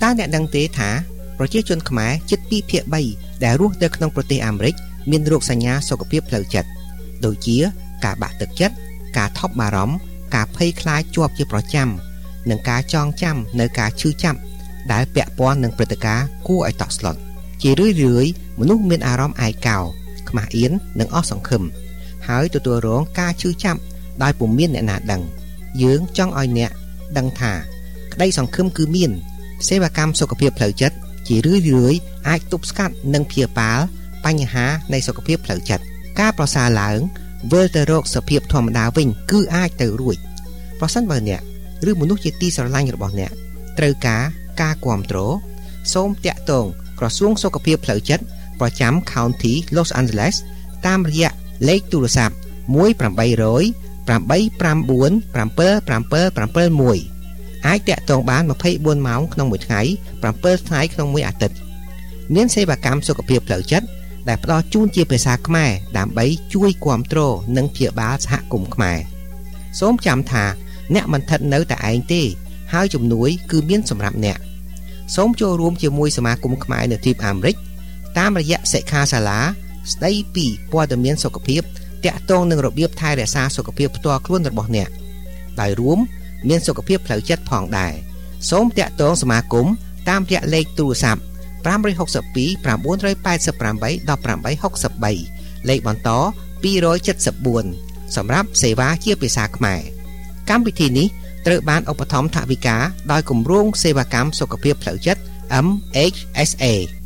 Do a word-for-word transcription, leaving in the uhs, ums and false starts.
ើអ្នកដឹងទេថាប្រជាជនខ្មែរជិតពីភាគបីដែលរស់នៅក្នុងប្រទេសអាមេរិកមានរោគសញ្ញាសុខភាពផ្លូវចិត្តដូចជាការបាក់ទឹកចិត្តការថប់បារម្ភការភ័យខ្លាចជាប់ជាប្រចាំនិងការចងចាំនៅការឈឺចាប់ដែលពាក់ព័ន្ធនឹងព្រឹត្តិការណ៍គួរឲ្យតក់ស្លុតជារឿយៗមនុស្សមានអារម្មណ៍ឯកោខ្មាស់អៀននិងអស់សង្ឃឹមហើយទទួលរងការឈឺចាប់ដោយពុំមានអ្នកណាដឹងយើងចង់ឲ្យអ្នកដឹងថាក្តីសង្ឃឹមគឺមានសេវាកម្មសុខភាពផ្លូវចិត្តជារឿយៗអាចទប់ស្កាត់និងព្យាបាលបញ្ហានៃសុខភាពផ្លូវចិត្តការប្រសើរឡើងវិលទៅរកសភាពធម្មតាវិញគឺអាចទៅរួចប្រសិនបើអ្នកឬមនុស្សជាទីស្រឡាញ់របស់អ្នកត្រូវការការគាំទ្រសូមតាក់ទងក្រសួងសុខភាពផ្លូវចិត្តប្រចាំ County Los Angeles តាមរយៈលេខទូរស័ព្ទមួយប្រាំបីរយ ប្រាំបីប្រាំបួន ប្រាំពីរប្រាំពីរប្រាំពីរមួយអាចតាក់ទងបានម្ភៃបួនម៉ោងក្នុងមួយថ្ងៃប្រាំពីរថ្ងៃក្នុងមួយអាទិត្យមានសេវាកម្មសុខភាពផ្លូវចិត្តដែលផ្ដល់ជូនជាភាសាខ្មែរដើម្បីជួយគាំទ្រនិងព្យាបាលសហគមន៍ខ្មែរសូមចាំថាអ្នកមិនស្ថិតនៅតែឯងទេហើយជំនួយគឺមានសម្រាប់អ្នកសូមចូលរួមជាមួយសមាគមខ្មែរនៅទ្វីបអាមេរិកតាមរយៈសិក្ខាសាលាស្ដីពីព័ត៌មានសុខភាពតាក់ទងនឹងរបៀបថែរក្សាសុខភាពផ្ទាល់ខ្លួនរបស់អ្នកដោយរួមមានសុខភាពផ្លូវចិត្តផងដែរសូមតាក់ទងសមាគមតាមរយៈលេខទូរស័ព្ទប្រាំហកពី ប្រាំបួនប្រាំប្រាំ ១៨ ប្រាំបីហកបីលេខបន្តពីរយседបួនសម្រាប់សេវាជាភាសាខ្មែរកម្មវិធីនេះត្រូវបានឧបត្ថម្ភថវិកាដោយគម្រោងសេវាកម្មសុខភាពផ្លូវចិត្ត M H S A